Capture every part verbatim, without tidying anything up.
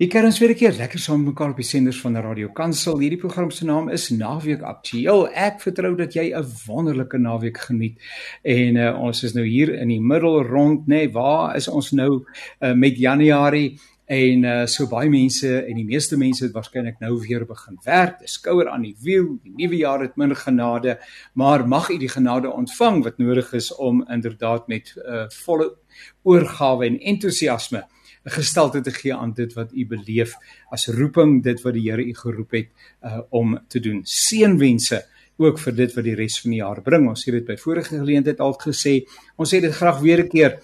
Hier kry ons weer 'n keer lekker saam met mekaar op die senders van Radio Kansel. Hierdie program se naam is Naweek Aktueel. Ek vertrou dat jy 'n wonderlike naweek geniet. En uh, ons is nou hier in die middel rond, nê, nee, waar is ons nou uh, met Januarie? En uh, so baie mense, en die meeste mense het waarskynlik nou weer begin werk, die skouer aan die wiel, die nuwe jaar het min genade, maar mag u die genade ontvang wat nodig is om inderdaad met uh, volle oorgawe en entoesiasme 'n gestalte te gee aan dit wat u beleef as roeping, dit wat die Here u geroep het uh, om te doen. Seënwense ook vir dit wat die res van die jaar bring. Ons het dit by vorige geleentheid al gesê, ons het dit graag weer 'n keer.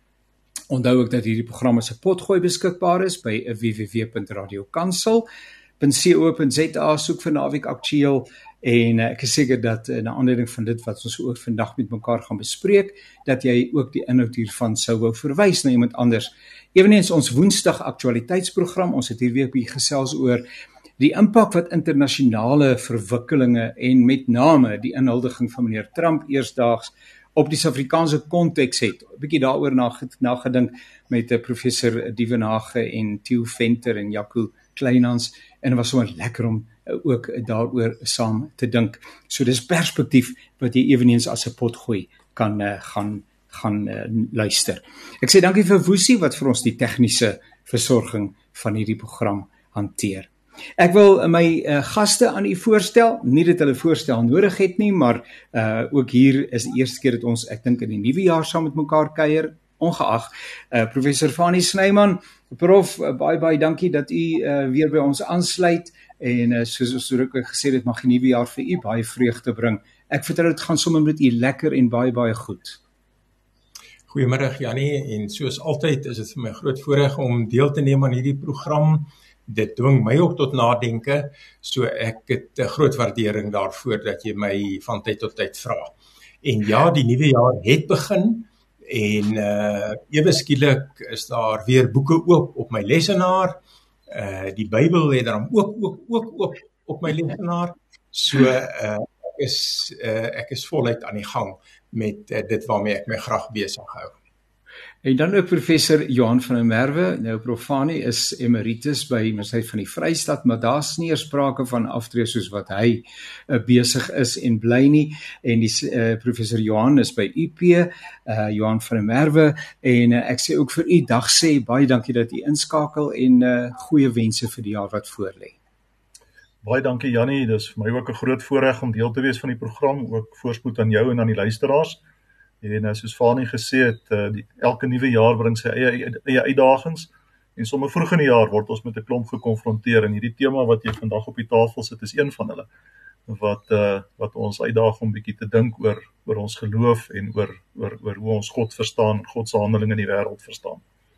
Onthou ook dat hierdie program as 'n potgooi beskikbaar is by w w w punt radio kansel punt co punt z a, soek vir Naweek Aktueel, en ek is seker dat in aanleiding van dit wat ons ook vandag met mekaar gaan bespreek, dat jy ook die inhoud hiervan sou wou verwys na iemand anders. Eweneens ons Woensdag aktualiteitsprogram, ons het hier weer bietjie gesels oor die impak wat internasionale verwikkelinge en met name die inhuldiging van meneer Trump eersdaags op die Suid-Afrikaanse konteks het. 'n Bietjie daaroor nagedink met uh, professor Dievenage en Theo Venter en Jaco Kleinhans, en het was sommer lekker om uh, ook daaroor saam te dink. So dis perspektief wat jy eweneens as 'n potgooi kan uh, gaan gaan uh, luister. Ek sê dankie vir Woesie wat vir ons die tegniese versorging van hierdie program hanteer. Ek wil my uh, gaste aan u voorstel, nie dat hulle voorstel nodig het nie, maar uh, ook hier is die eerste keer dat ons, ek dink in die nuwe jaar saam met mekaar kuier, ongeag, uh, professor Fanie Snyman, prof, uh, baie baie dankie dat u uh, weer by ons aansluit, en uh, soos ons ook gesê het, mag die nuwe jaar vir u baie vreugde bring. Ek vertrou dit gaan sommer met u lekker en baie baie goed. Goeiemiddag Jannie, en soos altyd is dit vir my groot voorreg om deel te neem aan hierdie program. Dit dwing my ook tot nadenke, so ek het 'n groot waardering daarvoor dat jy my van tyd tot tyd vra. En ja, die nuwe jaar het begin, en uh, ewe skielik is daar weer boeke oop op my lesenaar, uh, die Bybel het dan ook ook ook ook op my lesenaar, so uh, ek is uh, ek is voluit aan die gang met uh, dit waarmee ek my graag besig hou. En dan ook professor Johan van der Merwe, nou Prof Fanie is emeritus by Universiteit van die Vrystaat, maar daar's nie eers sprake van aftree soos wat hy uh, besig is en bly nie, en die uh, professor Johan is by U P, uh, Johan van der Merwe, en uh, ek sê ook vir u dag sê, baie dankie dat u inskakel, en uh, goeie wense vir die jaar wat voorlê. Baie dankie Jannie, dis vir my ook 'n groot voorreg om deel te wees van die program, ook voorspoed aan jou en aan die luisteraars. En soos Fanie gesê het, die, elke nuwe jaar bring sy eie, eie uitdagings, en sommer vroeg in die jaar word ons met 'n klomp gekonfronteer, en hierdie tema wat jy vandag op die tafel sit is een van hulle, wat, uh, wat ons uitdaag om bietjie te dink oor, oor ons geloof, en oor, oor, oor hoe ons God verstaan, God se handeling in die wêreld verstaan.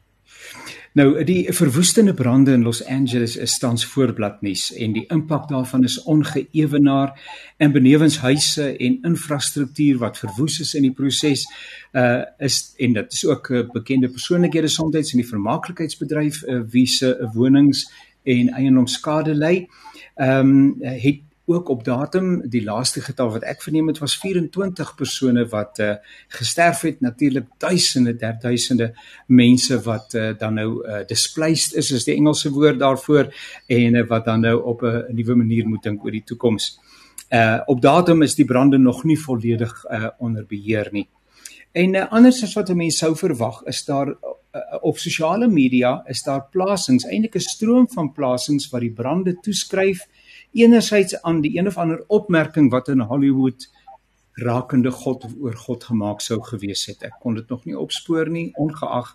Nou, die verwoestende brande in Los Angeles is tans voorbladnuus, en die impak daarvan is ongeëwenaar, en benewens huise en infrastruktuur wat verwoes is in die proses, uh, is, en dit is ook uh, bekende persoonlikhede soms in die vermaaklikheidsbedryf, uh, wie se wonings en eiendomsskade ly, um, het ook op datum, die laaste getal wat ek verneem het, was vyf-en-twintig persone wat uh, gesterf het, natuurlik duisende, derduisende mense wat uh, dan nou uh, displaced is, is die Engelse woord daarvoor, en uh, wat dan nou op 'n nuwe manier moet dink oor die toekoms. Uh, op datum is die brande nog nie volledig uh, onder beheer nie. En uh, anders as wat 'n mens sou verwag, is daar uh, op sosiale media, is daar plasings, eintlik 'n stroom van plasings wat die brande toeskryf, enerzijds aan die een of ander opmerking wat in Hollywood rakende God of oor God gemaak sou gewees het. Ek kon dit nog nie opspoor nie, ongeag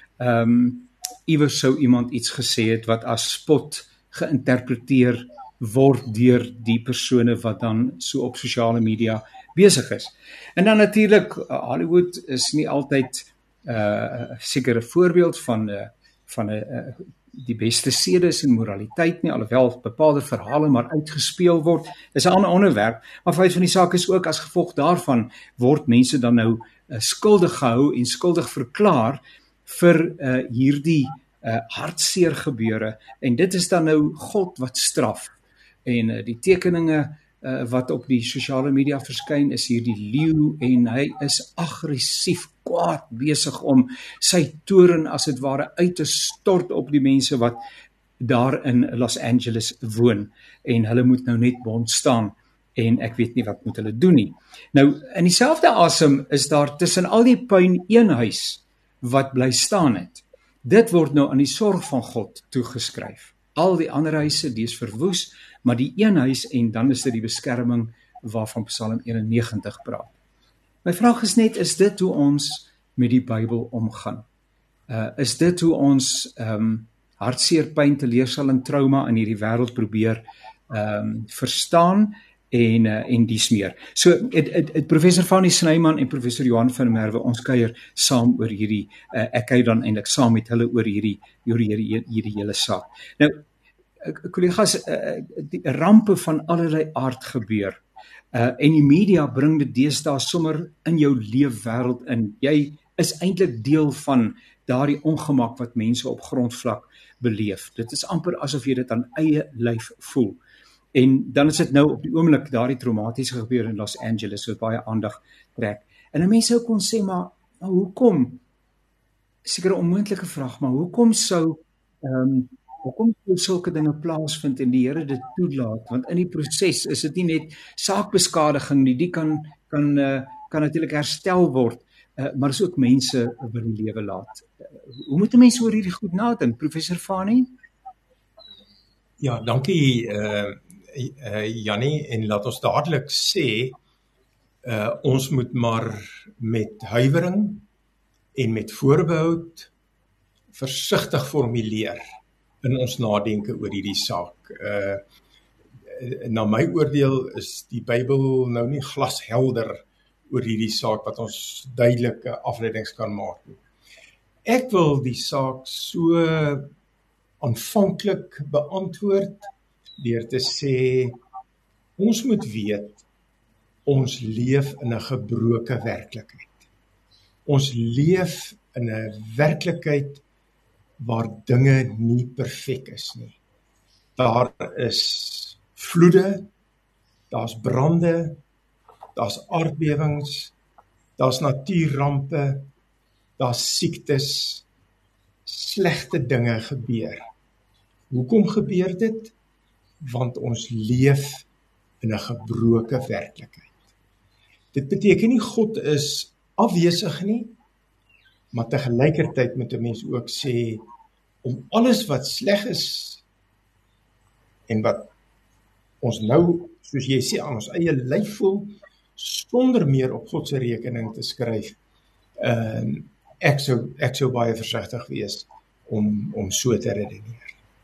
um, iewers sou iemand iets gesê het wat as spot geïnterpreteer word deur die persone wat dan so op sosiale media besig is. En dan natuurlik, Hollywood is nie altyd uh, seker 'n voorbeeld van, uh, van 'n uh, die beste sedes en moraliteit nie, alhoewel bepaalde verhale maar uitgespeel word, is 'n ander onderwerp, maar feit van die saak is ook, as gevolg daarvan, word mense dan nou uh, skuldig gehou en skuldig verklaar vir uh, hierdie uh, hartseer gebeure, en dit is dan nou God wat straf, en uh, die tekeninge uh, wat op die sosiale media verskyn, is hier die leeu, en hy is aggressief, kwaad besig om sy toren as het ware uit te stort op die mense wat daar in Los Angeles woon en hulle moet nou net bond staan en ek weet nie wat moet hulle doen nie. Nou, in dieselfde asem is daar tussen al die puin een huis wat bly staan het. Dit word nou aan die sorg van God toegeskryf. Al die ander huise, die is verwoes, maar die een huis en dan is dit die beskerming waarvan Psalm eenennegentig praat. My vraag is net, is dit hoe ons met die Bybel omgaan? Uh, is dit hoe ons um, hartseer, pyn, teleurstelling, trauma in hierdie wêreld probeer um, verstaan en uh, en dies meer. So het, het, het professor Fanny Snyman en professor Johan van der Merwe, ons kuier saam oor hierdie uh, ek kuier dan eintlik saam met hulle oor hierdie oor hierdie hierdie hele saak. Nou kollegas, uh, die rampe van allerlei aard gebeur. Uh, en die media bring dit deesdae sommer in jou leefwêreld in. Jy is eintlik deel van daardie ongemak wat mense op grondvlak beleef. Dit is amper asof jy dit aan eie lyf voel. En dan is dit nou op die oomblik daardie traumatiese gebeur in Los Angeles wat baie aandag trek. En 'n mens sou kon sê, maar nou, hoekom? Seker 'n onmoontlike vraag, maar hoekom sou ehm um, hoekom sou sulke dinge plaasvind en die Here dit toelaat? Want in die proses is dit nie net saakbeskadiging nie, die kan kan uh, kan natuurlik herstel word, uh, maar is ook mense by die lewe laat. Uh, hoe moet 'n mens oor hierdie goed nadink, professor Fani? Ja, dankie uh, uh, Jannie, en laat ons dadelik sê, uh, ons moet maar met huiwering en met voorbehoud versigtig formuleer in ons nadenke oor hierdie saak. Uh, na my oordeel is die Bybel nou nie glashelder oor hierdie saak wat ons duidelike afleidings kan maak nie. Ek wil die saak so aanvanklik beantwoord deur te sê, ons moet weet, ons leef in 'n gebroke werklikheid. Ons leef in 'n werklikheid waar dinge nie perfek is nie. Daar is vloede, daar's brande, daar's aardbewings, daar's natuurrampe, daar's siektes, slegte dinge gebeur. Hoekom gebeur dit? Want ons leef in 'n gebroke werklikheid. Dit beteken nie God is afwesig nie, maar tegelykertyd moet 'n mens ook sê, om alles wat sleg is, en wat ons nou, soos jy sê, aan ons eie lyf voel, sonder meer op God se rekening te skryf, uh, ek sou, ek sou baie versigtig wees, om, om so te redeneer.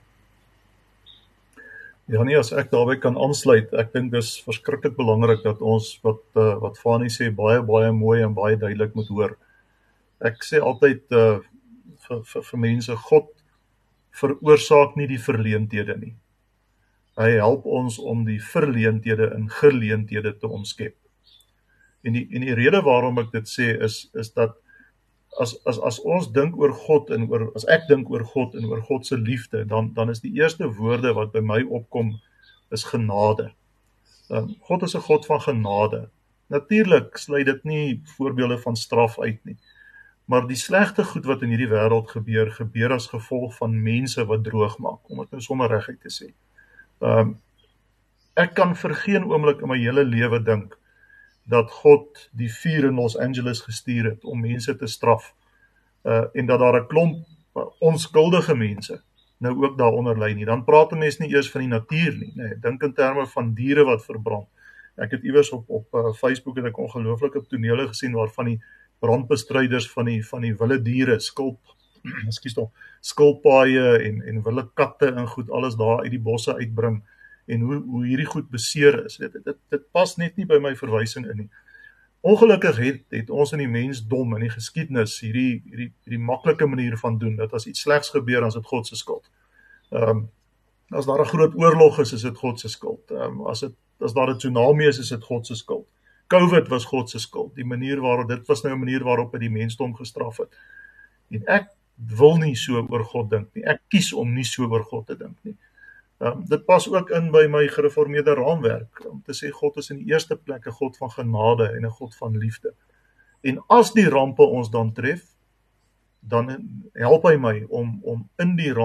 Ja nee, as ek daarby kan aansluit, ek dink dis verskriklik belangrik dat ons, wat, uh, wat Fani sê, baie, baie mooi en baie duidelik moet hoor. Ek sê altyd uh, vir, vir, vir mense, God veroorsaak nie die verleenthede nie. Hy help ons om die verleenthede in geleenthede te omskep. En die, en die rede waarom ek dit sê is, is dat as, as, as ons dink oor God en oor, as ek dink oor God en oor God se liefde, dan, dan is die eerste woorde wat by my opkom, is genade. Um, God is 'n God van genade. Natuurlik sluit dit nie voorbeelde van straf uit nie. Maar die slegte goed wat in hierdie wêreld gebeur, gebeur as gevolg van mense wat droog maak, om dit nou sommer reguit te sê. Um, ek kan vir geen oomblik in my hele lewe dink dat God die vuur in Los Angeles gestuur het om mense te straf, uh, en dat daar 'n klomp uh, onskuldige mense nou ook daaronder lê nie. Dan praat 'n mens nie eers van die natuur nie, nee, dink in terme van diere wat verbrand. Ek het iewers op op uh, Facebook het ek ongelooflike tonele gesien waarvan die brandbestryders van die van die wilde diere, skulp, ekskuus tog, skulpaaie en en wilde katte en goed alles daar uit die bosse uitbring en hoe hoe hierdie goed beseer is. Dit dit dit pas net nie by my verwysing in nie. Ongelukkig het het ons in die mensdom in die geskiedenis hierdie hierdie hierdie maklike manier van doen dat as iets slegs gebeur, dan is dit God se skuld. Ehm um, as daar 'n groot oorlog is, is dit God se skuld. Ehm um, as dit as daar 'n tsunami is, is dit God se skuld. COVID was God se skuld. Die manier waarop dit was nou 'n manier waarop hy die mensdom gestraf het. En ek wil nie so oor God dink nie. Ek kies om nie so oor God te dink nie. Um, dit pas ook in by my gereformeerde raamwerk, om te sê God is in die eerste plek 'n God van genade en 'n God van liefde. En as die rampe ons dan tref, dan help hy my om, om in die ramp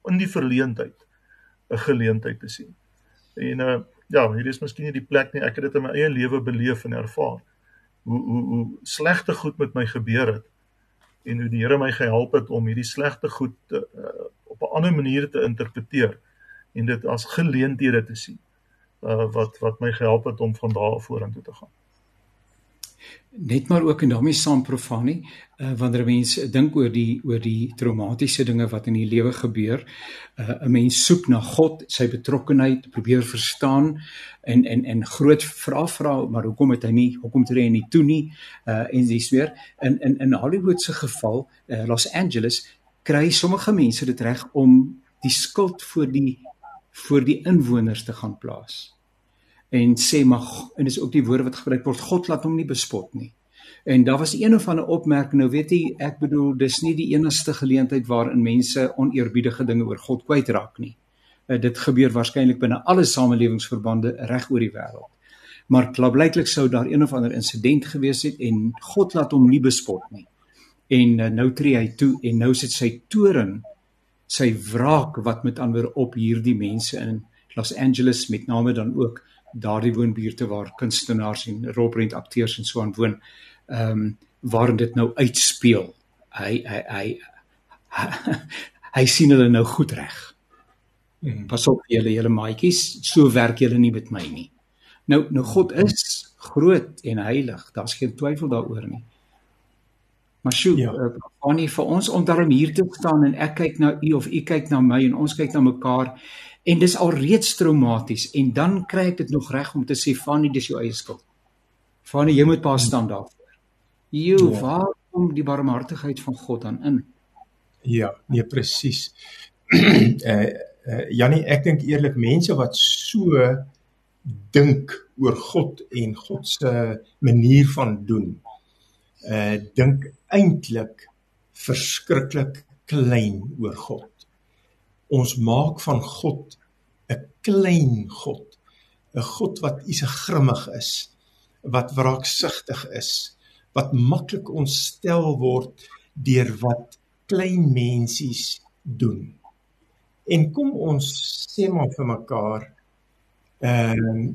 in die verleentheid 'n geleentheid te sien. En uh, ja, hier is miskien nie die plek nie, ek het dit in my eie lewe beleef en ervaar, hoe, hoe, hoe slegte goed met my gebeur het, en hoe die Here my gehelp het om hierdie slegte goed uh, op 'n ander manier te interpreteer, en dit as geleenthede te sien, uh, wat, wat my gehelp het om van daar af vorentoe te gaan. Net maar ook en daarmee saam Profanie, uh, wanneer mense dink oor die oor die traumatiese dinge wat in die lewe gebeur, uh, 'n mens soek na God, sy betrokkenheid, probeer verstaan en en en groot vra vra, maar hoekom het hy nie, hoekom tree hy nie toe nie, uh, en dis weer in in in Hollywood se geval, uh, Los Angeles, kry sommige mense dit reg om die skuld voor die voor die inwoners te gaan plaas. En sê, maar, en dis ook die woorde wat gebruik word, God laat hom nie bespot nie. En daar was een of ander opmerking, nou weet jy, ek bedoel, dis nie die enigste geleentheid waarin mense oneerbiedige dinge oor God kwytraak nie. Uh, dit gebeur waarskynlik binne alle samelewingsverbande reg oor die wêreld. Maar klaarblyklik sou daar een of ander insident gewees het en God laat hom nie bespot nie. En uh, nou tree hy toe en nou sit sy toren, sy wraak wat met ander op hierdie mense in Los Angeles, met name dan ook daardie woonbuurte waar kunstenaars en rolprent akteurs en so aan woon, um, waarin dit nou uitspeel. Hy, hy, hy, hy, hy sien hulle nou goed reg. Hmm. Pas op julle, julle maatjies, so werk julle nie met my nie. Nou, nou God is groot en heilig, daar is geen twyfel daaroor nie. Maar sjoe, ja. uh, Annie, vir ons om daarom hier te staan en ek kyk na u of u kyk na my en ons kyk na mekaar, en dis al reeds traumaties, en dan kry ek dit nog reg om te sê, Fanny, dis jou eie skuld. Fanny, jy moet pa staan daarvoor. Joe, ja. Waar kom die barmhartigheid van God dan in? Ja, nee, presies. uh, uh, Jannie, ek dink eerlik, mense wat so dink oor God en God se manier van doen, uh, dink eintlik verskriklik klein oor God. Ons maak van God 'n klein God, 'n God wat iets grimmig is, wat wraaksugtig is, wat maklik ontstel word deur wat klein mensies doen. En kom ons sê maar vir mekaar, uh,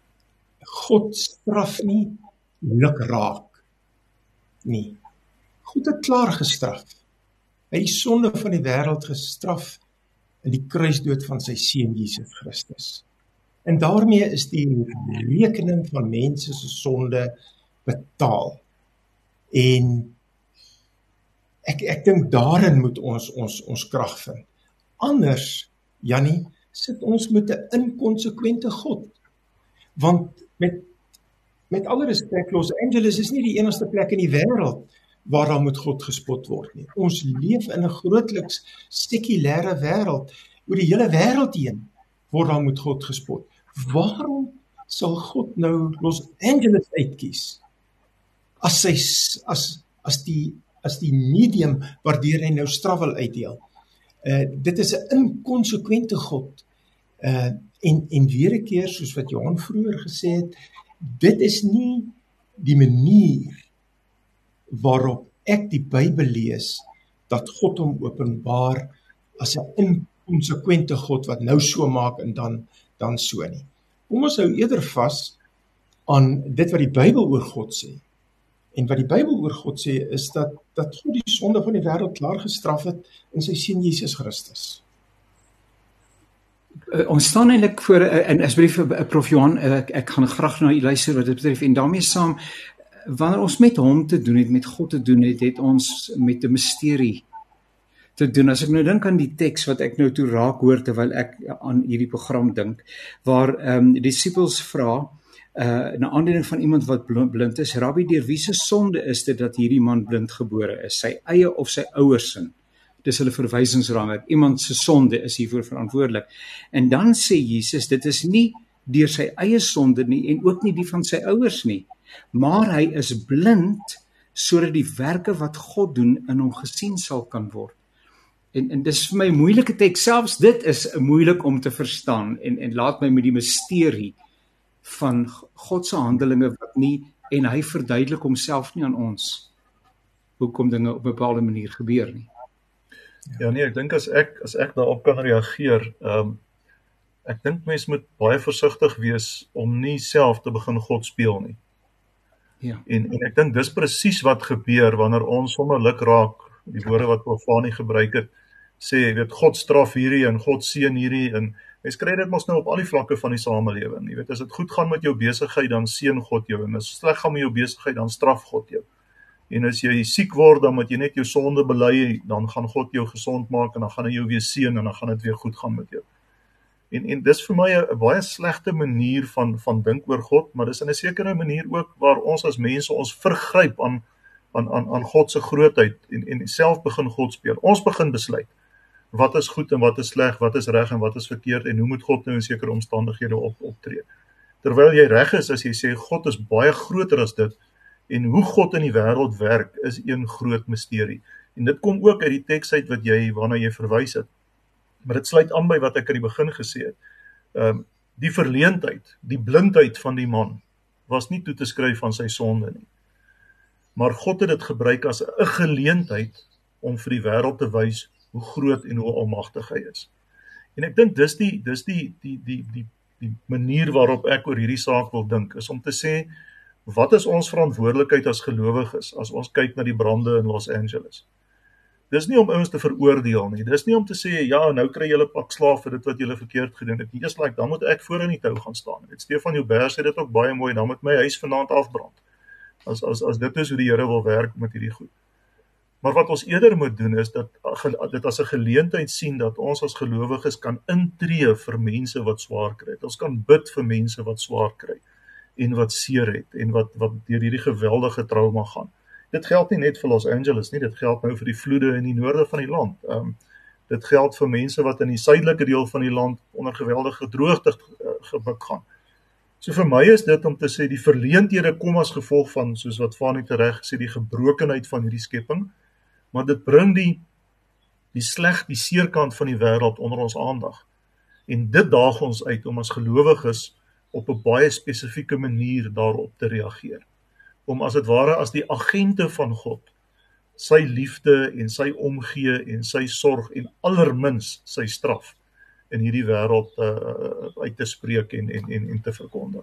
God straf nie lukraak nie. God het klaar gestraf. Hy het die sonde van die wêreld gestraf in die kruisdood van sy seun Jesus Christus. En daarmee is die rekening van mense se sonde betaal. En ek ek dink daarin moet ons ons ons krag vind. Anders, Jannie, sit ons met 'n inkonsekwente God. Want met met alle respek, Los Angeles is nie die enigste plek in die wêreld waar daar moet God gespot word nie. Ons leef in 'n grootliks sekulêre wêreld. Oor die hele wêreld heen word daar moet God gespot. Waarom sal God nou Los Angeles uitkies? As sy as as die as die medium waardeur hy nou straf wil uitdeel. Uh, dit is 'n inkonsekwente God. Uh, en en weer 'n keer, soos wat Johan vroeër gesê het, dit is nie die manier waarop ek die Bybel lees, dat God hom openbaar as 'n inkonsekwente God wat nou so maak en dan, dan so nie. Kom ons hou eerder vas aan dit wat die Bybel oor God sê. En wat die Bybel oor God sê is dat, dat God die sonde van die wêreld klaar gestraf het in sy seun Jesus Christus. Uh, ons staan eintlik voor, uh, en asseblief uh, Prof Johan, uh, ek, ek gaan graag na u luister wat dit betref, en daarmee saam, wanneer ons met hom te doen het, met God te doen het, het ons met 'n misterie te doen. As ek nou dink aan die teks wat ek nou toe raak hoor terwyl ek aan hierdie program dink, waar um, die disippels vra, uh, na aanleiding van iemand wat blind is, Rabbi, deur wie se sonde is dit dat hierdie man blind gebore is? Sy eie of sy ouers se? Dis hulle verwysingsraamwerk. Iemand se sonde is hiervoor verantwoordelik. En dan sê Jesus, dit is nie deur sy eie sonde nie, en ook nie die van sy ouers nie, maar hy is blind, sodat die werke wat God doen in hom gesien sal kan word. En, en dis vir my 'n moeilike teks, selfs dit is moeilik om te verstaan, en, en laat my met die misterie van God se handelinge wat nie, en hy verduidelik homself nie aan ons, hoekom dinge op 'n bepaalde manier gebeur nie. Ja, ja nee, ek dink as ek as ek daarop kan reageer, um, ek dink mens moet baie versigtig wees om nie self te begin God speel nie. Ja. En, en ek dink dis presies wat gebeur wanneer ons sommer luk raak, die woorde wat Profani gebruik het, sê, jy weet, God straf hierdie en God seën hierdie, en mens kry dit mos nou op al die vlakke van die samelewing. Jy weet, as dit goed gaan met jou besigheid, dan seën God jou, en as dit sleg gaan met jou besigheid, dan straf God jou. En as jy siek word, dan moet jy net jou sonde bely, dan gaan God jou gesond maak, en dan gaan hy jou weer seën, en dan gaan dit weer goed gaan met jou. En, en dis vir my 'n baie slegte manier van, van dink oor God, maar dis in 'n sekere manier ook waar ons as mense ons vergryp aan, aan, aan, aan God se grootheid, en, en self begin God speel. Ons begin besluit, wat is goed en wat is sleg, wat is reg en wat is verkeerd, en hoe moet God nou in sekere omstandighede op, optree. Terwyl jy reg is, as jy sê, God is baie groter as dit, en hoe God in die wêreld werk, is een groot misterie. En dit kom ook uit die teks uit wat jy, waarna jy verwys het. Maar dit sluit aan by wat ek aan die begin gesê het. Um, die verleentheid, die blindheid van die man, was nie toe te skryf van sy sonde nie. Maar God het dit gebruik as 'n geleentheid om vir die wêreld te wys hoe groot en hoe almagtig hy is. En ek dink dis die dis die die die die die manier waarop ek oor hierdie saak wil dink, is om te sê, wat is ons verantwoordelikheid as gelowiges as ons kyk na die brande in Los Angeles? Dis nie om ouens te veroordeel nie. Dis nie om te sê, ja, nou kry julle pak slaaf vir dit wat julle verkeerd gedoen het nie. Dis like, dan moet ek voor in die tou gaan staan. Het Stefan Joubert sê dit ook baie mooi, dan moet my huis vanaand afbrand. As as as dit is hoe die Here wil werk met hierdie goed. Maar wat ons eerder moet doen is dat dit as 'n geleentheid sien dat ons as gelowiges kan intree vir mense wat swaar kry. Ons kan bid vir mense wat swaar kry en wat seer het en wat wat deur hierdie geweldige trauma gaan. Dit geld nie net vir Los Angeles nie, dit geld nou vir die vloede in die noorde van die land. Um, dit geld vir mense wat in die suidelike deel van die land onder geweldige droogte uh, gebuk gaan. So vir my is dit om te sê, die verleenthede kom as gevolg van, soos wat Fanie tereg sê, die gebrokenheid van hierdie skepping, maar dit bring die, die sleg, die seerkant van die wêreld onder ons aandag. En dit daag ons uit om as gelowiges op 'n baie spesifieke manier daarop te reageer. Om as dit ware as die agente van God, sy liefde en sy omgee en sy sorg en allermins sy straf in hierdie wêreld uh, uit te spreek en, en, en, en te verkondig.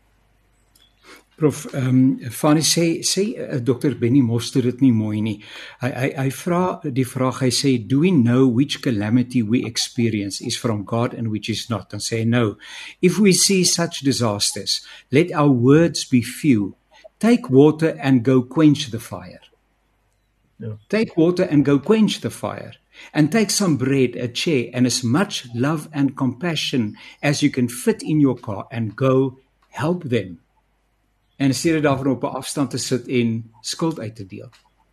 Prof, um, Fanie sê, sê uh, dokter Benny Moster dit nie mooi nie. Hy, hy, hy vra die vraag, hy sê, do we know which calamity we experience is from God and which is not? Dan sê hy, no. If we see such disasters, let our words be few. Take water and go quench the fire. Yeah. Take water and go quench the fire. And take some bread, a chair, and as much love and compassion as you can fit in your car and go help them. En steeds daarvan op 'n afstand te sit en skuld uit te deel.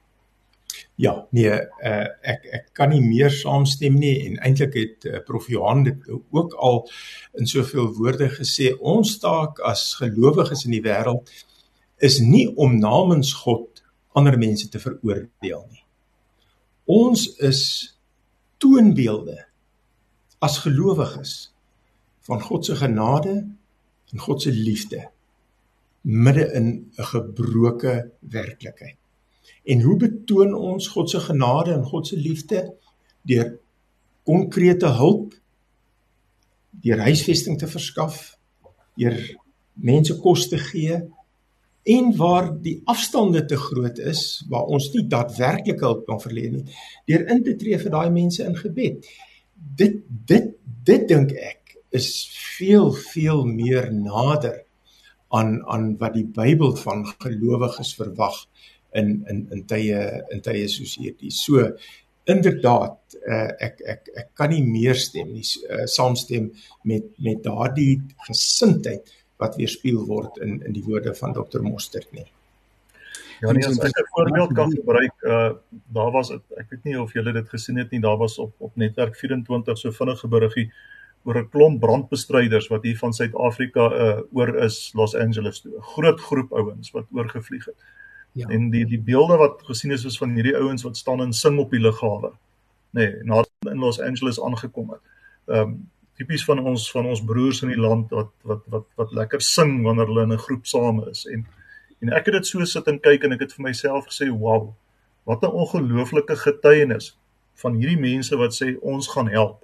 Ja, nee, uh, ek ek kan nie meer saamstem nie, en eintlik het uh, Prof Johan dit ook al in soveel woorde gesê. Ons taak as gelowiges in die wêreld is nie om namens God ander mense te veroordeel nie. Ons is toonbeelde as gelowiges van God se genade en God se liefde midde in 'n gebroke werklikheid. En hoe betoon ons God se genade en God se liefde? Deur konkrete hulp, deur huisvesting te verskaf, deur mense kos te gee, en waar die afstande te groot is, waar ons nie daadwerklik hulp kan verleen nie, deur in te tree vir daai mense in gebed. Dit, dit, dit dink ek, is veel, veel meer nader aan, aan wat die Bybel van gelowiges verwag in, in, in tye, in tye soos hierdie. So, inderdaad, uh, ek, ek, ek kan nie meer stem nie, uh, saamstem met, met daardie gesindheid wat weerspieël word in, in die woorde van dokter Mostert nie. Ja, nee, as ek 'n voorbeeld kan gebruik, uh, daar was, ek weet nie of julle dit gesien het nie, daar was op, op Netwerk vyf en twintig so vinnige beriggie oor 'n klomp brandbestryders wat hier van Suid-Afrika uh, oor is Los Angeles toe. 'n Groot groep ouens wat oorgevlieg het. Ja. En die die beelde wat gesien is, is van hierdie ouens wat staan en sing op die lughawe. Nee, nadat in Los Angeles aangekom het. Ehm um, tipies van ons van ons broers in die land wat wat wat wat lekker sing wanneer hulle in 'n groep saam is. En en ek het dit so sit en kyk en ek het vir myself gesê, wow, wat 'n ongelooflike getuienis van hierdie mense wat sê ons gaan help.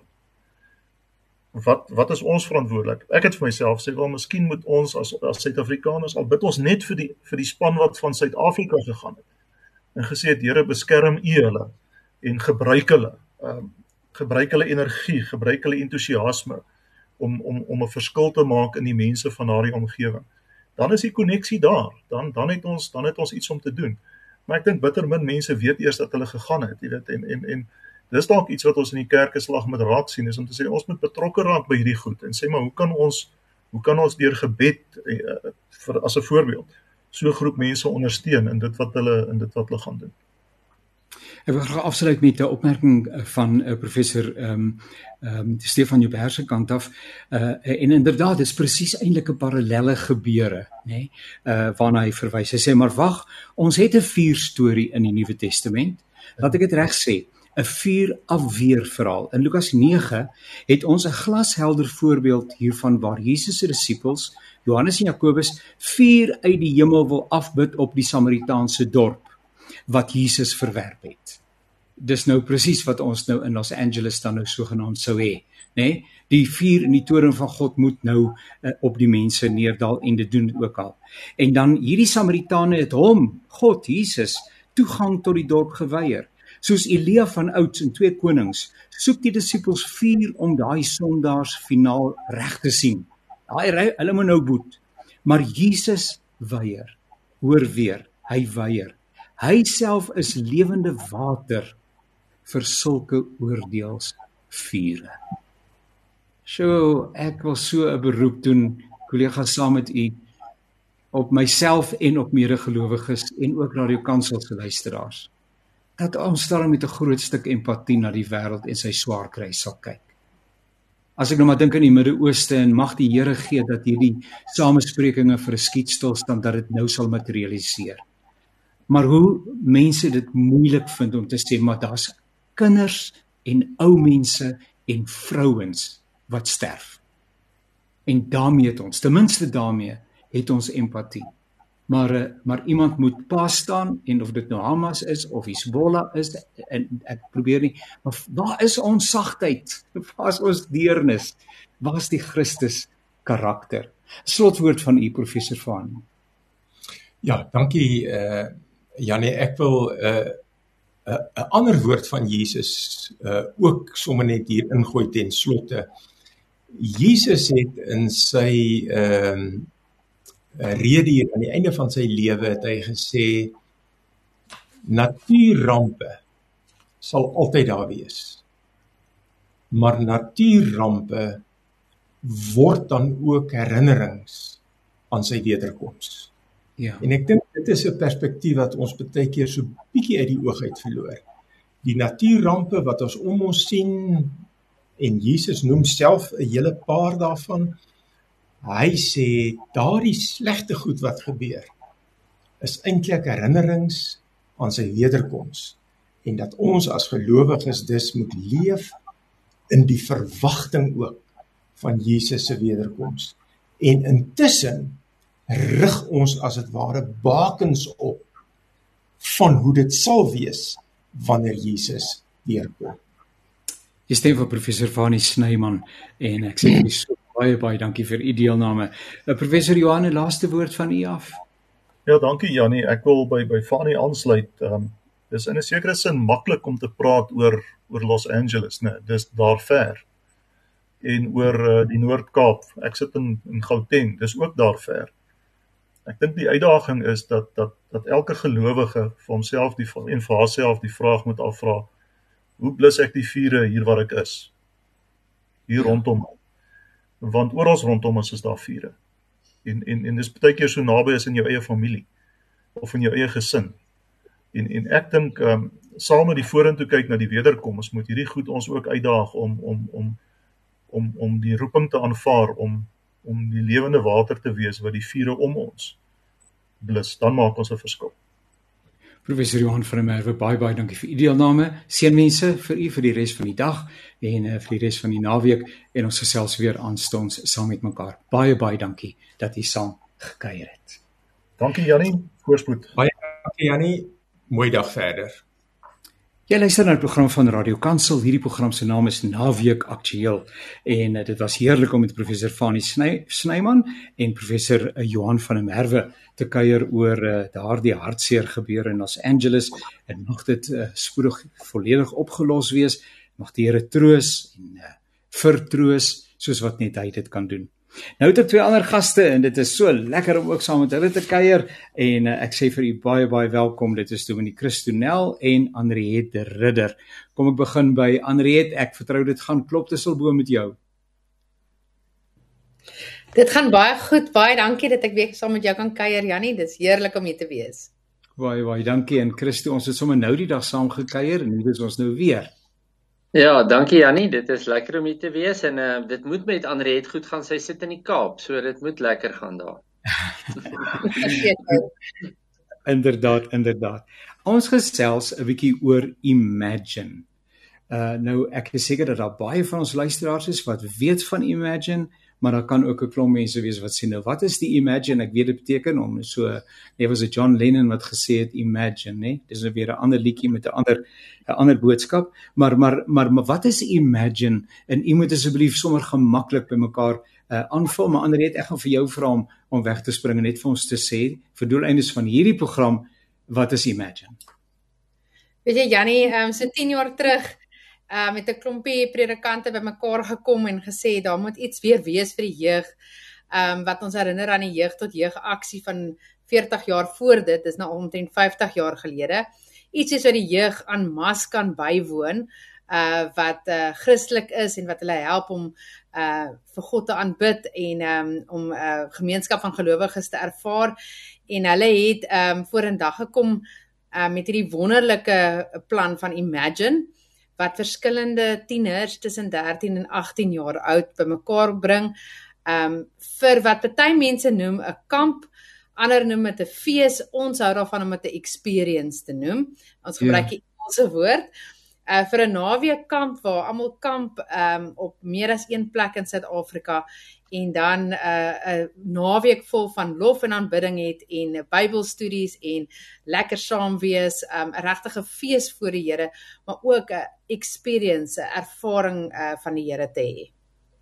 Wat wat is ons verantwoordelik? Ek het vir myself sê wel miskien moet ons as as Suid-Afrikaners al bid ons net vir die vir die span wat van Suid-Afrika gegaan het. En gesê het Here beskerm U hulle en gebruik hulle. Um, gebruik hulle energie, gebruik hulle entoesiasme om om om 'n verskil te maak in die mense van daardie omgewing. Dan is die koneksie daar. Dan dan het ons dan het ons iets om te doen. Maar ek dink bitter min mense weet eers dat hulle gegaan het, jy weet, en en en dis dalk iets wat ons in die kerkeslag met raak sien, is om te sê ons moet betrokke raak by hierdie goed en sê maar hoe kan ons hoe kan ons deur gebed uh, vir as 'n voorbeeld so 'n groep mense ondersteun in dit wat hulle in dit wat hulle gaan doen. Ek wil graag afsluit met 'n opmerking van uh, professor um, um, Stefan Joubert se kant af. Uh, en inderdaad, dit is presies eintlik 'n parallelle gebeure, nê? Nee? Uh, waarna hy verwys. Hy sê maar wag, ons het 'n vuur storie in die Nuwe Testament. Laat ek dit reg sê, 'n vuur afweer verhaal. In Lukas nege het ons 'n glashelder voorbeeld hiervan waar Jesus se disippels, Johannes en Jakobus, vuur uit die hemel wil afbid op die Samaritaanse dorp wat Jesus verwerp het. Dis nou presies wat ons nou in Los Angeles dan nou sogenaamd sou hê, né? Die vuur in die toren van God moet nou uh, op die mense neerdal en dit doen dit ook al. En dan hierdie Samaritane het hom, God, Jesus, toegang tot die dorp geweier. Soos Elia van ouds in twee Konings, soek die disippels vuur om daai sondaars finaal reg te sien. Daai hulle moet nou boet. Maar Jesus weier. Hoor weer, hy weier. Hy self is lewende water vir sulke oordeelsvure. So, ek wil so 'n beroep doen, kollegas, saam met u, op myself en op medegelowiges en ook Radio Kansel se luisteraars, dat ons daarom met 'n groot stuk empatie na die wêreld en sy swaar kry sal kyk. As ek nou maar dink in die Midde-Ooste en mag die Here gee dat hierdie samesprekinge vir 'n skietstilstand dat dit nou sal materialiseer. Maar hoe mense dit moeilik vind om te sê, maar daar's kinders en ou mense en vrouens wat sterf. En daarmee het ons, ten minste daarmee, het ons empatie. Maar, maar iemand moet pas staan, en of dit nou Hamas is, of Hezbollah is, en ek probeer nie, maar waar is ons sagtheid? Waar is ons deernis? Waar is die Christus karakter? Slotwoord van u, professor Van. Ja, dankie, uh, Janie, ek wil 'n uh, uh, uh, ander woord van Jesus uh, ook sommer net hier ingooi ten slotte. Jesus het in sy uh, rede hier aan die einde van sy lewe het hy gesê, natuurrampe sal altyd daar wees. Maar natuurrampe word dan ook herinnerings aan sy wederkoms. Ja. En ek dink dit is 'n perspektief wat ons baie keer so bietjie uit die oog uit verloor. Die natuurrampe wat ons om ons sien, en Jesus noem self 'n hele paar daarvan, hy sê, daardie slegte goed wat gebeur, is eintlik herinnerings aan sy wederkoms, en dat ons as gelowiges dus moet leef in die verwagting ook van Jesus se wederkoms. En intussen rig ons as het ware bakens op van hoe dit sal wees wanneer Jesus weerkom. Jy stem vir professor Fanie Snyman, en ek sê vir so baie, baie dankie vir u deelname. Uh, professor Johan, laaste woord van u af. Ja, dankie Janie, ek wil by, by Fanie aansluit. Um, dis in 'n sekere sin maklik om te praat oor, oor Los Angeles, né? Dis daar ver. En oor uh, die Noord-Kaap, ek sit in, in Gauteng, dis ook daar ver. Ek dink die uitdaging is dat, dat, dat elke gelowige vir homself die, en vir haarself die vraag moet afvra, hoe blus ek die vure hier waar ek is? Hier rondom. Want oral rondom ons is daar vure. En, en, en dis baie keer so naby as in jou eie familie, of in jou eie gesin. En, en ek dink, um, saam met die vorentoe kyk na die wederkoms, moet hierdie goed ons ook uitdaag om, om, om, om, om die roeping te aanvaar, om, om die lewende water te wees, wat die vure om ons blus, dan maak ons 'n verskil. Professor Johan van der Merwe, baie baie dankie vir u deelname. Seënwense vir u vir die res van die dag en uh, vir die res van die naweek, en ons gesels weer aanstonds saam met mekaar. Baie baie dankie dat u saam gekuier het. Dankie Janie, voorspoed. Baie dankie Janie, mooi dag verder. Jy luister na 'n program van Radio Kansel. Hierdie program se naam is Naweek Aktueel en uh, dit was heerlik om met professor Fanie Sny Snyman en professor uh, Johan van der Merwe te kuier oor uh, daardie hartseer gebeure in Los Angeles en mag dit uh, spoedig volledig opgelos wees, mag die Here troos en uh, vertroos soos wat net hy dit kan doen. Nou het ek twee ander gaste en dit is so lekker om ook saam met hulle te kuier en uh, ek sê vir u baie baie welkom. Dit is Dominique Christonel en Henriette de Ridder. Kom ek begin by Henriette. Ek vertrou dit gaan klop tusselbo met jou. Dit gaan baie goed. Baie dankie dat ek weer saam met jou kan kuier, Jannie. Dis heerlik om hier te wees. Baie baie dankie en Christo, ons het sommer nou die dag saam gekuier en hier is ons nou weer. Ja, dankie Jannie, dit is lekker om hier te wees en uh, dit moet met Henriette goed gaan, sy sit in die Kaap, so dit moet lekker gaan daar. Inderdaad, inderdaad. Ons gesels 'n bietjie oor Imagine. Uh, nou, ek is seker dat daar baie van ons luisteraars is wat weet van Imagine, maar daar kan ook 'n klomp mense wees wat sê, nou wat is die Imagine? Ek weet dit beteken om so, nee, was dit John Lennon wat gesê het Imagine, nee? Dis nou weer 'n ander liedjie met 'n ander 'n ander boodskap, maar maar maar maar wat is Imagine? En u moet asseblief sommer gemaklik by mekaar uh, aanvul, maar Henriette, ek gaan vir jou vra om om weg te spring en net vir ons te sê vir doeleindes van hierdie program, wat is Imagine? Weet jy Jannie, um, so tien jaar terug Uh, met 'n klompie predikante bymekaar gekom en gesê daar moet iets weer wees vir die jeug, um, wat ons herinner aan die jeug tot jeug aksie van veertig jaar voor dit, dis nou omtrent vyftig jaar gelede. Iets is wat die jeug aan mas kan bywoon, uh, wat uh, Christelik is en wat hulle help om uh, vir God te aanbid en um, om uh, gemeenskap van gelowiges te ervaar. En hulle het um, vorendag gekom uh, met hierdie wonderlike plan van Imagine, wat verskillende tieners tussen dertien en agttien jaar oud bymekaar bring, um, vir wat party mense noem 'n kamp, ander noem dit 'n fees, ons hou daarvan om dit 'n experience te noem. Ons gebruik die Engelse woord, uh, vir 'n naweek kamp waar almal kamp um, op meer as een plek in Suid-Afrika en dan 'n uh, 'n naweek vol van lof en aanbidding het en uh, Bybelstudies en lekker saam wees, 'n um, regtige fees voor die Here, maar ook 'n uh, experience, 'n ervaring uh, van die Here te hê.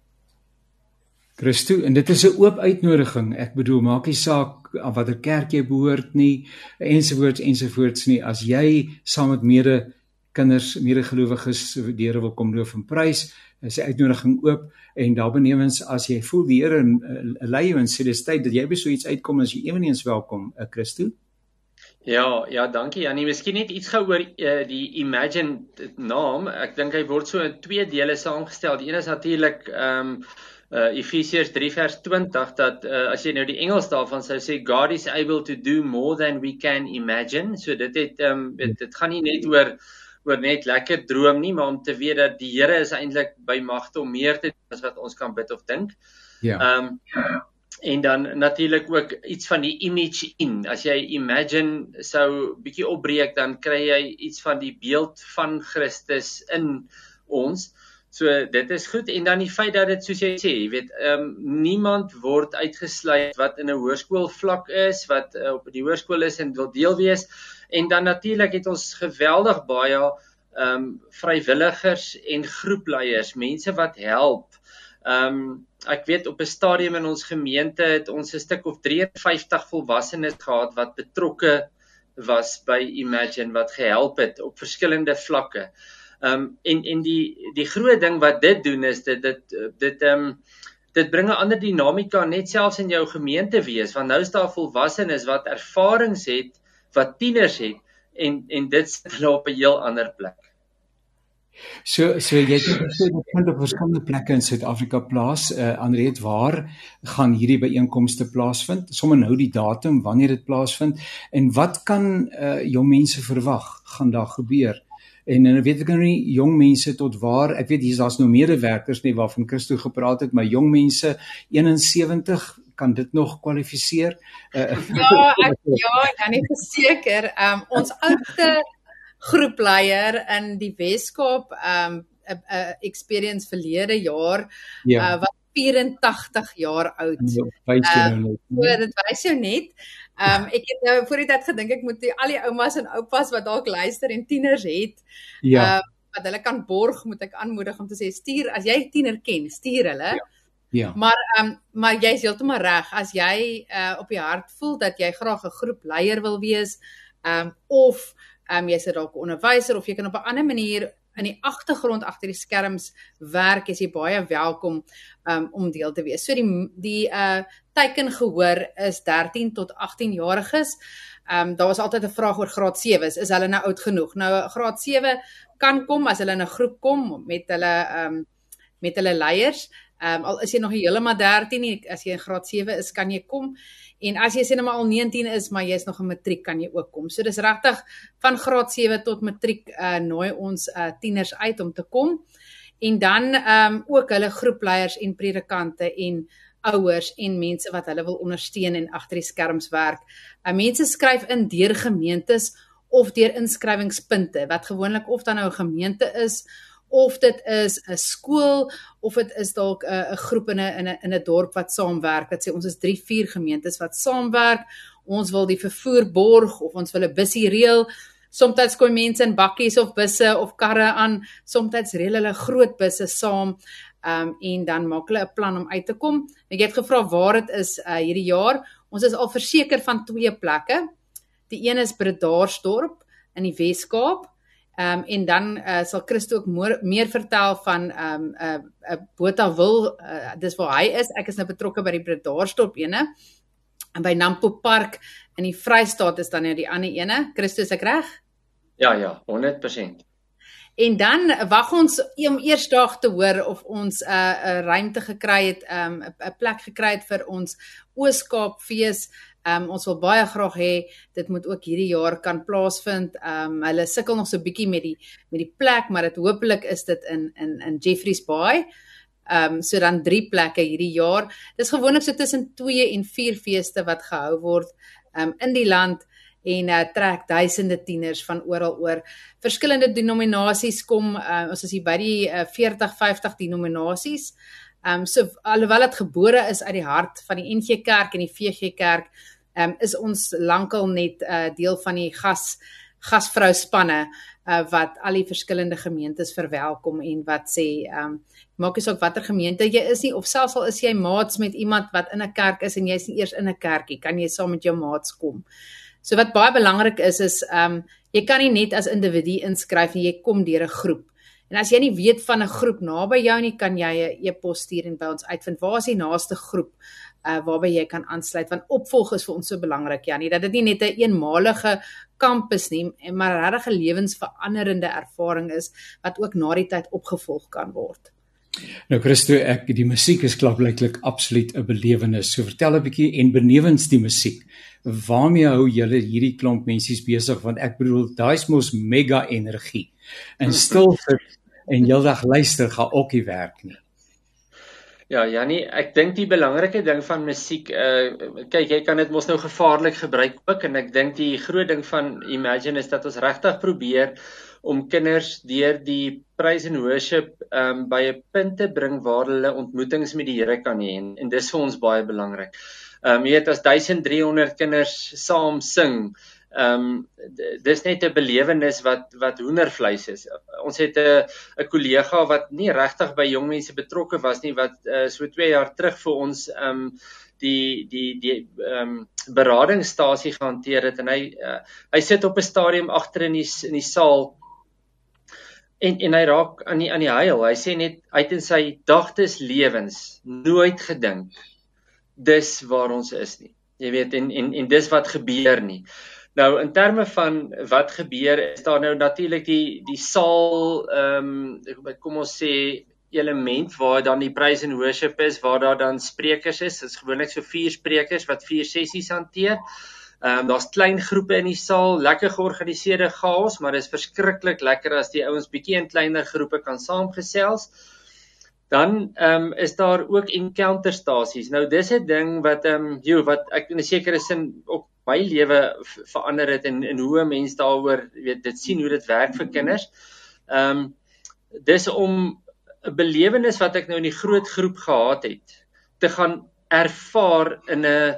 Christo, en dit is 'n oop uitnodiging. Ek bedoel, maak nie saak aan watter kerk jy behoort nie, ensovoorts ensovoorts nie. As jy saam met mede kinders, medegelowiges die Here wil kom loof en prys, is die uitnodiging oop en daarbenewens as jy voel die Here uh, lei jou en sê dis tyd dat jy by so iets uitkom, as jy ewenigs welkom, uh, Christo. Ja, ja, dankie Jannie. Miskien net iets gou oor uh, die Imagine naam. Ek dink hy word so in twee dele saamgestel. Die een is natuurlik um, uh, Efesiërs drie vers twintig, dat uh, as jy nou die Engels daarvan sou sê, God is able to do more than we can imagine. So dit het um, dit, dit gaan nie net oor oor net lekker droom nie, maar om te weet dat die Here is eintlik by magte om meer te doen as wat ons kan bid of dink. Ja. Um, en dan natuurlik ook iets van die image in. As jy Imagine sou bietjie opbreek, dan kry jy iets van die beeld van Christus in ons. So dit is goed, en dan die feit dat dit, soos jy sê, jy weet, um, niemand word uitgesluit wat in 'n hoërskoolvlak is, wat uh, op die hoërskool is en wil deel wees. En dan natuurlik het ons geweldig baie um, vrywilligers en groepleiers, mense wat help. Um, ek weet op 'n stadium in ons gemeente het ons 'n stuk of vyf drie vyf volwassenes gehad wat betrokke was by Imagine, wat gehelp het op verskillende vlakke. Um, en en die, die groot ding wat dit doen is, dit, dit, dit, um, dit bring 'n ander dinamika net selfs in jou gemeente wees, want nou is daar volwassenes wat ervarings het, wat tieners het, en, en dit sit hulle op 'n heel ander plek. So, so jy het gesê dat dit op verskillende plekke in Suid-Afrika plaas, uh, Henriette, waar gaan hierdie byeenkomste plaasvind? Sommige nou die datum, wanneer dit plaasvind, en wat kan uh, jong mense verwag, gaan daar gebeur? En nou weet ek nou nie, jong mense tot waar, ek weet, hier daar's nou medewerkers nie, waarvan Christo gepraat het, maar jong mense, eenensewentig, kan dit nog kwalifiseer? Uh, ja, ek, ja, ek kan nie verseker, um, ons oudste groepleier in die Weskaap, um, a, a experience verlede jaar, ja. uh, wat vyf vyf agt jaar oud. Ja, wys jy nou net. Uh, so, dit wys jou net. Um, ek het nou voor die tyd gedink, ek moet die, al die oumas en oupas wat dalk luister en tieners het, Ja. uh, wat hulle kan borg, moet ek aanmoedig om te sê, stuur, as jy tiener ken, stuur hulle, Ja. Ja. maar, um, maar jy is heeltemal reg, as jy uh, op die hart voel dat jy graag 'n groepleier wil wees, um, of um, jy is dalk 'n onderwyser, of jy kan op 'n ander manier in die agtergrond agter die skerms werk, is jy baie welkom um, om deel te wees. So die, die uh, teiken gehoor is dertien tot agttien jariges. Um, daar was altyd 'n vraag oor graad sewe, is hulle nou oud genoeg? Nou, graad sewe kan kom as hulle in 'n groep kom met hulle, um, met hulle leiers. Um, al is jy nog nie heeltemal dertien nie, as jy in graad sewe is, kan jy kom. En as jy sê nou maar al negentien is, maar jy is nog in matriek, kan jy ook kom. So dis regtig van graad sewe tot matriek uh, nooi ons uh, tieners uit om te kom. En dan um, ook hulle groepleiers en predikante en ouers en mense wat hulle wil ondersteun en agter die skerms werk. Uh, mense skryf in deur gemeentes of deur inskrywingspunte, wat gewoonlik of dan nou 'n gemeente is, of dit is 'n skool, of dit is dalk 'n groep in 'n in 'n in 'n dorp wat saamwerk. Wat sê ons is drie, vier gemeentes wat saamwerk. Ons wil die vervoer borg of ons wil 'n bussie reël. Somstyds kom mense in bakkies of busse of karre aan. Somstyds reël hulle groot busse saam. Um, en dan maak hulle 'n plan om uit te kom. Ek het gevra waar dit is uh, hierdie jaar. Ons is al verseker van twee plekke. Die een is Bredasdorp in die Wes-Kaap. Um, en dan uh, sal Christo ook more, meer vertel van um, uh, uh, Botawil, uh, dis waar hy is. Ek is nou betrokke by die Bredasdorp ene. En by Nampo Park in die Vrystaat is dan nou die ander ene. Christo, is ek reg? Ja, ja, honderd persent. En dan wag ons om eersdag te hoor of ons 'n uh, 'n ruimte gekry het, 'n um, 'n plek gekry het vir ons Oos-Kaap fees. Um, ons wil baie graag hê dit moet ook hierdie jaar kan plaasvind. Um, hulle sukkel nog so 'n bietjie met die met die plek, maar dit hopelik is dit in in in Jeffreys Bay. Um, so dan drie plekke hierdie jaar. Dis gewoonlik so tussen twee en vier feeste wat gehou word um, in die land. En uh, trek duisende tieners van oral oor. Verskillende denominasies kom, uh, ons is hier by die uh, veertig, vyftig denominasies. Um, so alhoewel het gebore is uit die hart van die N G Kerk en die V G Kerk, um, is ons lankal net uh, deel van die gas, gasvrou spanne, uh, wat al die verskillende gemeentes verwelkom en wat sê, um, maak nie saak watter gemeente jy is nie, of selfs al is jy maats met iemand wat in 'n kerk is en jy is nie eers in 'n kerkie, kan jy saam met jou maats kom. So wat baie belangrik is, is um, jy kan nie net as individu inskryf en jy kom deur 'n groep. En as jy nie weet van 'n groep naby jou nie, kan jy 'n e-pos stuur en by ons uitvind, waar is die naaste groep uh, waarby jy kan aansluit, want opvolg is vir ons so belangrik, ja nie, dat dit nie net 'n eenmalige kamp is nie, maar regtig 'n lewensveranderende ervaring is, wat ook na die tyd opgevolg kan word. Nou Christo, ek, die musiek is klaarblyklik absoluut 'n belewenis. So vertel 'n bietjie, en benewens die musiek, waarmee hou julle hierdie klomp mensies besig? Want ek bedoel, daai is mos mega energie. En stil sit en heeldag luister gaan ook nie werk nie. Ja, Jannie, ek dink die belangrike ding van musiek, uh, kyk, jy kan dit mos nou gevaarlik gebruik ook, en ek dink die groot ding van Imagine is dat ons regtig probeer om kinders deur die praise and worship um, by 'n punt te bring waar hulle ontmoetings met die Here kan hê, en, en dis vir ons baie belangrik. Um, jy weet, as drie honderd kinders saam sing, um, dis net 'n belewenis wat wat hoendervleis is. Ons het 'n 'n kollega wat nie regtig by jong mense betrokke was nie, wat uh, so twee jaar terug vir ons um, die die die um, beradingsstasie gehanteer het, en hy uh, hy sit op 'n stadium agter in die in die saal. En, en hy raak aan die, aan die huil. Hy sê net, hy het in sy dagtes lewens nooit gedink, dis waar ons is nie. Jy weet, en, en, en dis wat gebeur nie. Nou, in terme van wat gebeur, is daar nou natuurlik die, die saal, um, kom ons sê, element waar dan die praise and worship is, waar daar dan sprekers is. Dit is gewoonlik so vier sprekers wat vier sessies hanteer. Um, daar's klein groepe in die saal, lekker georganiseerde chaos, maar dit is verskriklik lekker as die ouens bietjie in kleiner groepe kan saamgesels. Dan um, is daar ook encounter stasies. Nou dis 'n ding wat um, jo, wat ek in 'n sekere sin op my lewe verander het, en, en hoe 'n mens daaroor weet dit sien hoe dit werk vir kinders. Um, dis om 'n belewenis wat ek nou in die groot groep gehad het, te gaan ervaar in 'n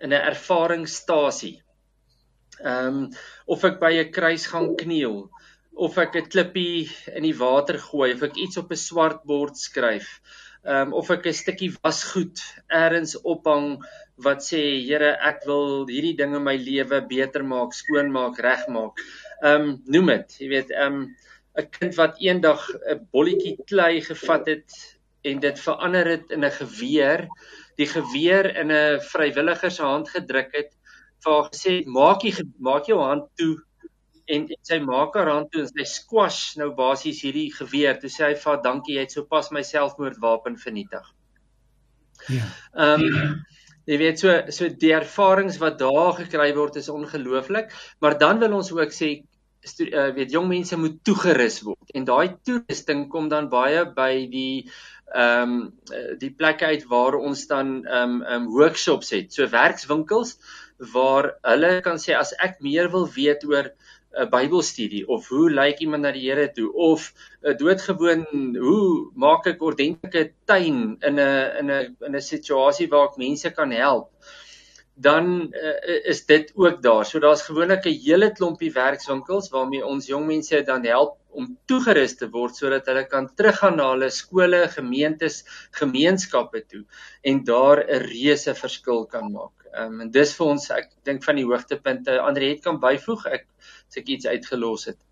in 'n ervaringsstasie. Ehm um, of ek by 'n kruis gaan kniel, of ek 'n klippie in die water gooi, of ek iets op 'n swart bord skryf, um, of ek 'n stukkie wasgoed ergens ophang wat sê, Here, ek wil hierdie ding in my lewe beter maak, skoon maak, regmaak. Um, noem dit, jy weet, um, 'n kind wat eendag 'n bolletjie klei gevat het en dit verander het in 'n geweer, die geweer in 'n vrywilliger se hand gedruk het, vir haar gesê, maak, jy, maak jou hand toe, en, en sy maak haar hand toe, en sy squash nou basies hierdie geweer, toe sê hy vir haar, dankie, jy het sopas my selfmoordwapen vernietig. Ja. Um, jy weet, so, so die ervarings wat daar gekry word is ongelooflik, maar dan wil ons ook sê, stu, uh, weet, jong mense moet toegerus word, en daai toerusting kom dan baie by die um, die plekke uit waar ons dan um, um, workshops het, so werkswinkels, waar hulle kan sê, as ek meer wil weet oor 'n Bybelstudie, of hoe lyk iemand na die Here toe, of uh, doodgewoon, hoe maak ek ordentlike tuin in 'n in 'n in 'n situasie waar ek mense kan help, dan uh, is dit ook daar. So daar's gewoonlik 'n hele klompie werkswinkels waarmee ons jong mense dan help om toegerus te word sodat hulle kan teruggaan na hulle skole, gemeentes, gemeenskappe toe en daar 'n reuse verskil kan maak. Um, en dis vir ons, ek dink, van die hoogtepunte. Andriet kan byvoeg, ek as ek iets uitgelos het.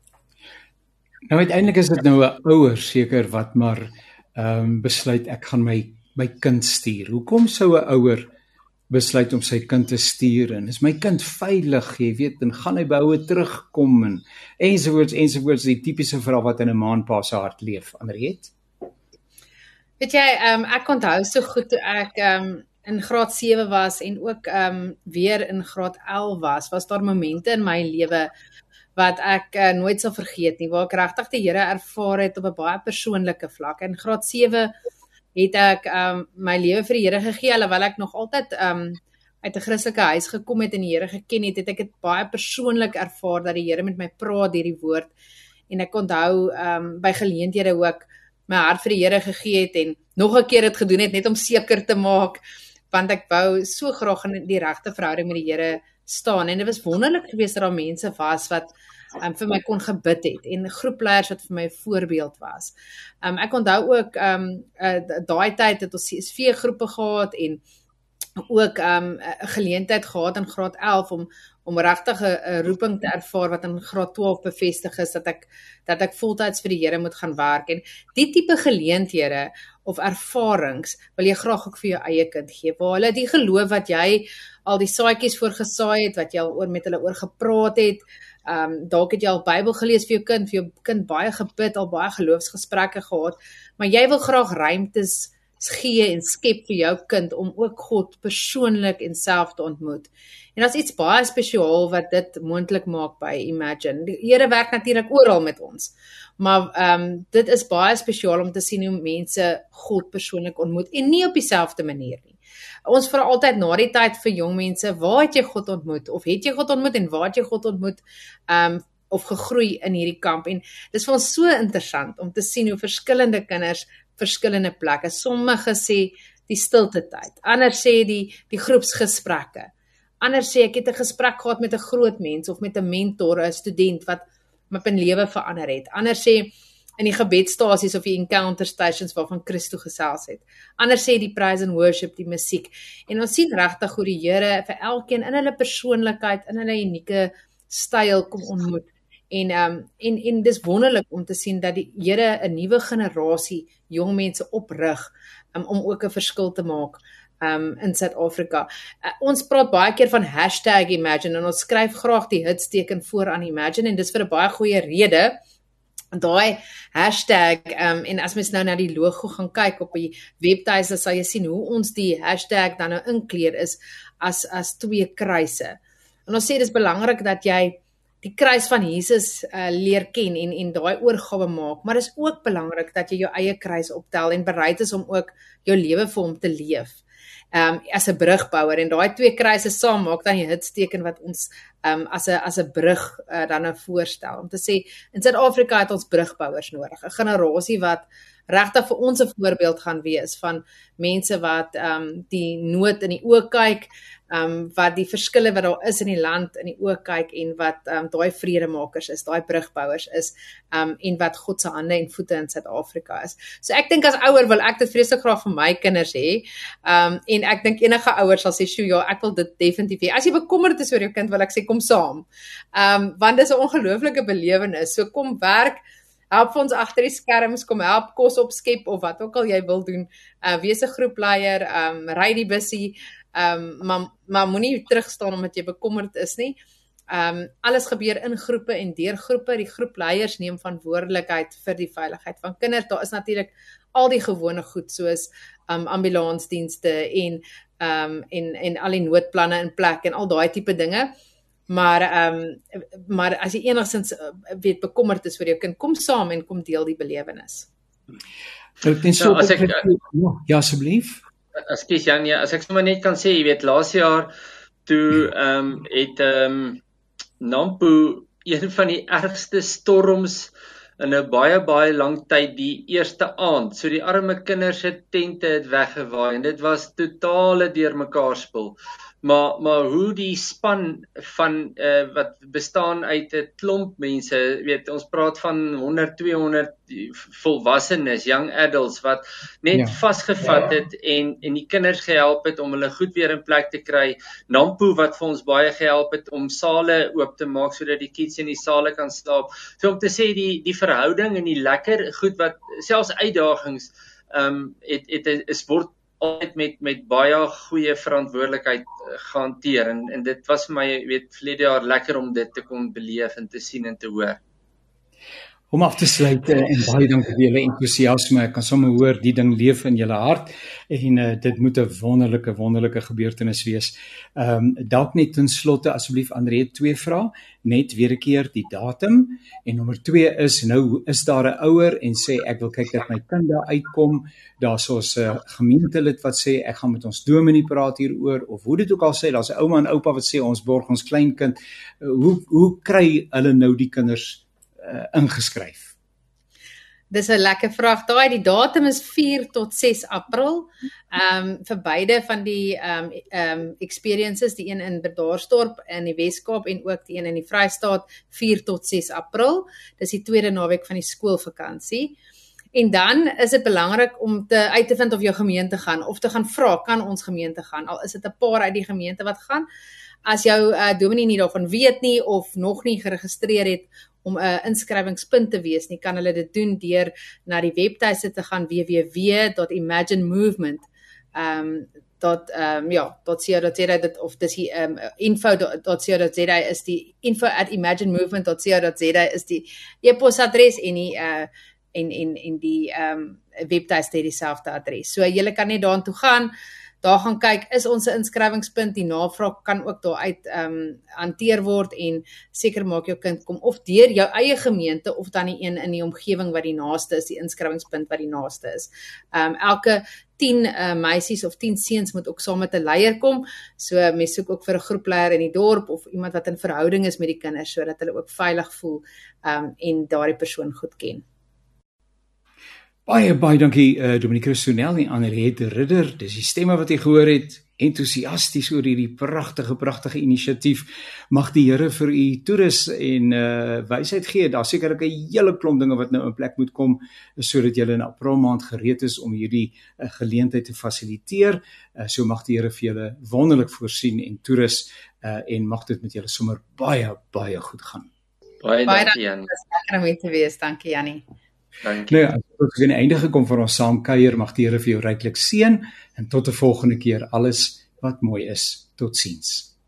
Nou uiteindelik is dit nou 'n ouer seker wat maar um, besluit ek gaan my my kind stuur. Hoekom sou 'n ouer besluit om sy kind te stuur en is my kind veilig, jy weet, en gaan hy behoue terugkom en ensovoorts ensovoorts, die tipiese vraag wat in 'n maanpa se hart leef. Andriet? Weet jy, um, ek onthou so goed toe ek um, in graad sewe was en ook um, weer in graad elf was, was daar momente in my lewe wat ek uh, nooit sal vergeet nie, waar ek regtig die Here ervaar het op 'n baie persoonlike vlak. In graad sewe het ek um, my lewe vir die Here gegee, alhoewel ek nog altyd um, uit 'n Christelike huis gekom het en die Here geken het, het ek dit baie persoonlik ervaar dat die Here met my praat deur die woord, en ek onthou um, by geleenthede ook my hart vir die Here gegee het en nog 'n keer dit gedoen het net om seker te maak, want ek wou so graag in die regte verhouding met die Here staan, en dit was wonderlik geweest dat daar mense was wat um, vir my kon gebid het, en groepleiers wat vir my 'n voorbeeld was. Um, ek onthou ook, um, uh, daai tyd het ons C S V groepe gehad, en ook 'n um, geleentheid gehad in graad elf, om, om regtig 'n roeping te ervaar wat in graad twaalf bevestig is, dat ek, dat ek voltyds vir die Here moet gaan werk, en die tipe geleenthede, of ervarings, wil jy graag ook vir jou eie kind gee, waar hulle die geloof wat jy al die saadjies voorgesaai het, wat jy al oor met hulle oor gepraat het, um, dalk het jy al Bybel gelees vir jou kind, vir jou kind baie gebid, al baie geloofsgesprekke gehad, maar jy wil graag ruimtes gee en skep vir jou kind, om ook God persoonlik en self te ontmoet. En dat is iets baie spesiaal wat dit moontlik maak by Imagine. Die Here werk natuurlik oral met ons, maar um, dit is baie spesiaal om te sien hoe mense God persoonlik ontmoet, en nie op dieselfde manier nie. Ons vra altyd na die tyd vir jong mense, waar het jy God ontmoet, of het jy God ontmoet, en waar het jy God ontmoet, um, of gegroei in hierdie kamp, en dit is vir ons so interessant, om te sien hoe verskillende kinders, verskillende plekke, sommige sê die stilte tyd, ander sê die, die groepsgesprekke, ander sê ek het 'n gesprek gehad met 'n groot mens, of met 'n mentor, 'n student, wat my lewe verander het, ander sê in die gebedstasies of die encounter stations waarvan Christo gesels het. Ander sê die praise and worship, die musiek. En ons sien regtig hoe die Here vir elkeen in hulle persoonlikheid, in hulle unieke styl kom ontmoet. En um, en en dis wonderlik om te sien dat die Here 'n nuwe generasie jong mense oprig um, om ook 'n verskil te maak um, in Suid-Afrika. Uh, ons praat baie keer van hashtag Imagine, en ons skryf graag die hitsteken voor aan Imagine, en dis vir 'n baie goeie rede. Daai hashtag, um, en as mens nou na die logo gaan kyk op die webtuise, sal jy sien hoe ons die hashtag dan nou inkleer is as, as twee kruise. En ons sê dis belangrik dat jy die kruis van Jesus uh, leer ken en, en daai oorgawe maak, maar dis ook belangrik dat jy jou eie kruis optel en bereid is om ook jou lewe vir hom te leef. Um, as 'n brugbouer, en daai twee kruise saam maak dan die hitsteken wat ons um, as 'n as 'n brug uh, dan nou voorstel, om te sê, in Suid-Afrika het ons brugbouers nodig, 'n generasie wat regtig vir ons 'n voorbeeld gaan wees van mense wat um, die nood in die oë kyk, um, wat die verskille wat daar is in die land in die oë kyk en wat um, daai vredemakers is, daai brugbouers is um, en wat God se hande en voete in Suid-Afrika is. So ek dink as ouer wil ek dit vreeslik graag vir my kinders hê um, en ek dink enige ouer sal sê, "Sjoe, ja, ek wil dit definitief hê." As jy bekommerd is oor jou kind, wil ek sê kom saam. Um, want dis 'n ongelooflike belewenis. So kom werk, help vir ons agter die skerms, kom help kos opskep of wat ook al jy wil doen. Uh, wees 'n groepleier, um, ry die bussie, um, maar, maar moenie terugstaan omdat jy bekommerd is nie. Um, alles gebeur in groepe en deur groepe. Die groepleiers neem verantwoordelikheid vir die veiligheid van kinders. Daar is natuurlik al die gewone goed soos um, ambulansdienste en, um, en, en al die noodplanne in plek en al daai tipe dinge. Maar, um, maar as jy enigstens weet bekommerd is vir jou kind, kom saam en kom deel die belewenis. So, nou, as ek, ja, asseblief. As kies Jan, ja, as ek sommer net kan sê, jy weet, laas jaar toe um, het um, Nampo een van die ergste storms in 'n baie baie lang tyd die eerste aand. So die arme kinders se tente het weggewaai en dit was totale deurmekaar spul. Maar maar hoe die span van uh, wat bestaan uit 'n klomp mense, weet ons praat van honderd, tweehonderd volwassenes, young adults wat net ja. vasgevat het en en die kinders gehelp het om hulle goed weer in plek te kry. Nampo wat vir ons baie gehelp het om sale oop te maak sodat die kids in die sale kan slaap. So om te sê die die verhouding en die lekker goed wat selfs uitdagings ehm um, het het is word altyd met met baie goeie verantwoordelikheid gehanteer en en dit was vir my weet verlede jaar lekker om dit te kon beleef en te sien en te hoor. Om af te sluit uh, en baie dankie vir julle entoesiasme. Ek kan sommer hoor die ding leef in julle hart en uh, dit moet 'n wonderlike wonderlike gebeurtenis wees. Ehm um, dalk net ten slotte asseblief André twee vrae, net weer 'n keer die datum en nommer twee is nou is daar 'n ouer en sê ek wil kyk dat my kind daar uitkom. Daar's ons 'n uh, gemeentelid wat sê ek gaan met ons dominee praat hieroor of hoe dit ook al sê, daar's 'n ouma en oupa wat sê ons borg ons kleinkind. Uh, hoe hoe kry hulle nou die kinders Uh, ingeskryf? Dis 'n lekker vraag daai. Die datum is vier tot ses April. Ehm um, vir beide van die ehm um, ehm um, experiences, die een in Bredasdorp in die Wes-Kaap en ook die een in die Vrystaat, vier tot ses April. Dis die tweede naweek van die skoolvakansie. En dan is dit belangrik om te uit te vind of jou gemeente gaan of te gaan vra, kan ons gemeente gaan? Al is dit 'n paar uit die gemeente wat gaan. As jou uh, dominee nie daarvan weet nie of nog nie geregistreer het om 'n uh, inskrywingspunt te wees nie, kan hulle dit doen deur na die webtuiste te gaan w w w dot imagine movement um dot um ja dot co dot za dit of dis die um info dot co dot za is die info at imagine movement dot co dot za is die e-posadres en die uh en en en die um webtuiste het dieselfde adres. So julle kan net daartoe gaan. Daar gaan kyk, is ons 'n inskrywingspunt, die navraag kan ook daar uit um, hanteer word en seker maak jou kind kom of deur jou eie gemeente of dan die een in die omgewing wat die naaste is, die inskrywingspunt wat die naaste is. Um, elke tien uh, meisies of tien seuns moet ook saam met 'n leier kom, so mens soek ook vir 'n groepleier in die dorp of iemand wat in verhouding is met die kinders, sodat hulle ook veilig voel um, en daardie persoon goed ken. Baie, baie dankie uh, Dominique Christonel en Anneliet Ridder, dis die stemme wat jy gehoor het, entoesiasties oor hierdie pragtige, prachtige inisiatief. Mag die Here vir u toerus en uh, wysheid gee, daar sekerlik 'n hele klomp dinge wat nou in plek moet kom, sodat julle in April maand gereed is om hierdie uh, geleentheid te fasiliteer, uh, so mag die Here vir julle wonderlik voorsien en toerus, uh, en mag dit met julle sommer baie, baie goed gaan. Baie dankie Jan. Dis lekker om hier te wees, dankie Jannie. Dankie. Nou ja, tot aan die einde gekom van ons saam kuier, mag die Here vir jou ryklik seën en tot 'n volgende keer alles wat mooi is. Totsiens.